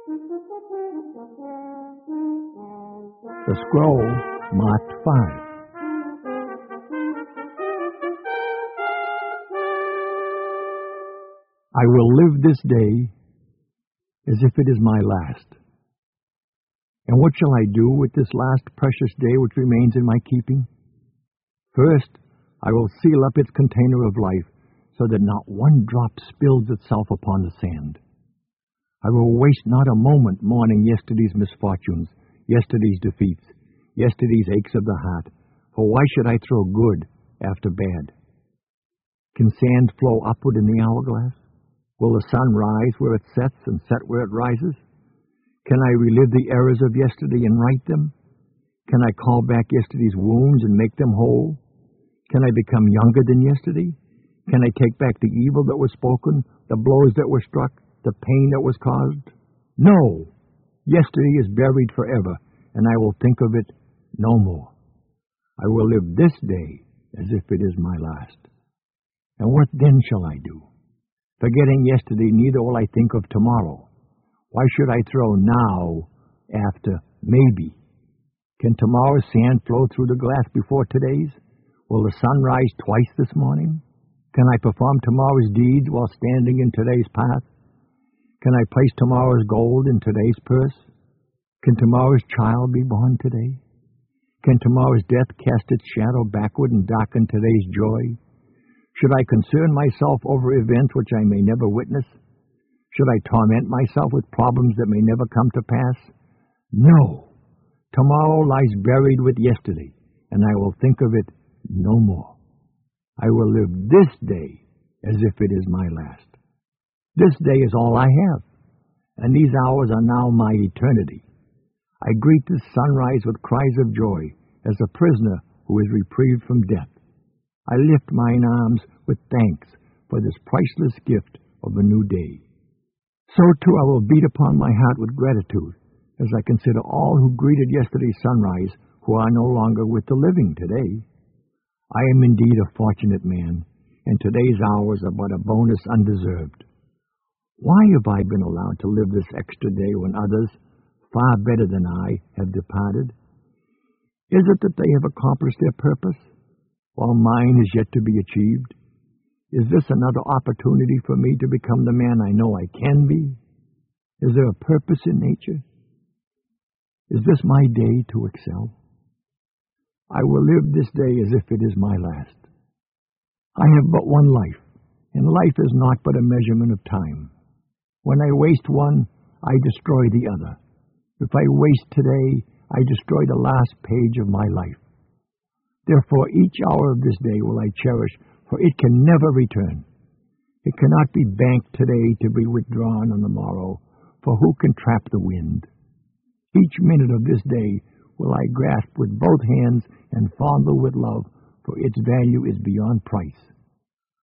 The scroll marked 5. I will live this day as if it is my last. And what shall I do with this last precious day which remains in my keeping? First, I will seal up its container of life, so that not one drop spills itself upon the sand. I will waste not a moment mourning yesterday's misfortunes, yesterday's defeats, yesterday's aches of the heart, for why should I throw good after bad? Can sand flow upward in the hourglass? Will the sun rise where it sets and set where it rises? Can I relive the errors of yesterday and right them? Can I call back yesterday's wounds and make them whole? Can I become younger than yesterday? Can I take back the evil that was spoken, the blows that were struck, the pain that was caused? No! Yesterday is buried forever, and I will think of it no more. I will live this day as if it is my last. And what then shall I do? Forgetting yesterday, neither will I think of tomorrow. Why should I throw now after maybe? Can tomorrow's sand flow through the glass before today's? Will the sun rise twice this morning? Can I perform tomorrow's deeds while standing in today's path? Can I place tomorrow's gold in today's purse? Can tomorrow's child be born today? Can tomorrow's death cast its shadow backward and darken today's joy? Should I concern myself over events which I may never witness? Should I torment myself with problems that may never come to pass? No. Tomorrow lies buried with yesterday, and I will think of it no more. I will live this day as if it is my last. This day is all I have, and these hours are now my eternity. I greet this sunrise with cries of joy, as a prisoner who is reprieved from death. I lift mine arms with thanks for this priceless gift of a new day. So too I will beat upon my heart with gratitude, as I consider all who greeted yesterday's sunrise who are no longer with the living today. I am indeed a fortunate man, and today's hours are but a bonus undeserved. Why have I been allowed to live this extra day when others, far better than I, have departed? Is it that they have accomplished their purpose, while mine is yet to be achieved? Is this another opportunity for me to become the man I know I can be? Is there a purpose in nature? Is this my day to excel? I will live this day as if it is my last. I have but one life, and life is not but a measurement of time. When I waste one, I destroy the other. If I waste today, I destroy the last page of my life. Therefore, each hour of this day will I cherish, for it can never return. It cannot be banked today to be withdrawn on the morrow, for who can trap the wind? Each minute of this day will I grasp with both hands and fondle with love, for its value is beyond price.